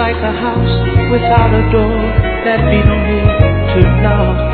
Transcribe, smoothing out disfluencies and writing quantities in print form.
like a house without a door that we don't need to knock.